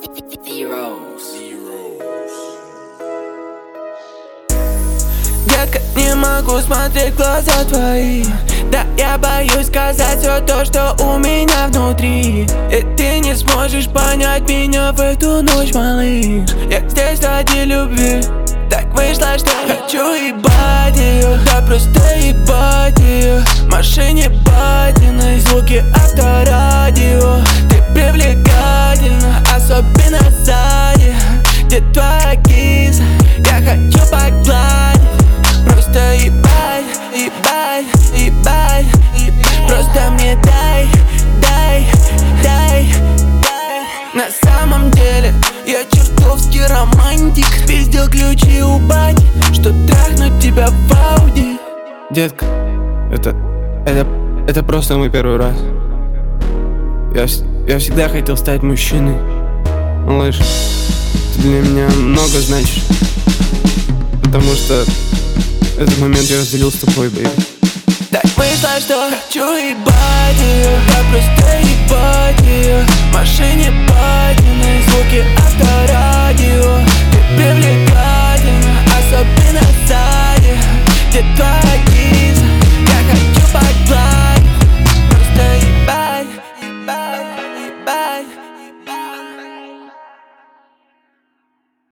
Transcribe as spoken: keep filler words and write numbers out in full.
Детка, не могу смотреть в глаза твои. Да, я боюсь сказать все то, что у меня внутри. И ты не сможешь понять меня в эту ночь, малыш. Я здесь ради любви. Так вышло, что хочу ебать ее. Да просто ебать ее. В машине батиной звуки авторадио. Ты привлекательна, особенно сзади, где твоя киса. Я хочу погладить. Просто ебать, ебать, ебать, ебать. Просто мне дай, дай, дай, дай. На самом деле я чертовски романтик. Пиздил ключи у бати, что трахнуть тебя в Ауди. Детка, это, это, это просто мой первый раз. Я, я всегда хотел стать мужчиной. Малыш, ты для меня много значишь. Потому что этот момент я разделил с тобой, бэйби. Так вышло, что хочу ебать ее. Я просто ебать ее. В машине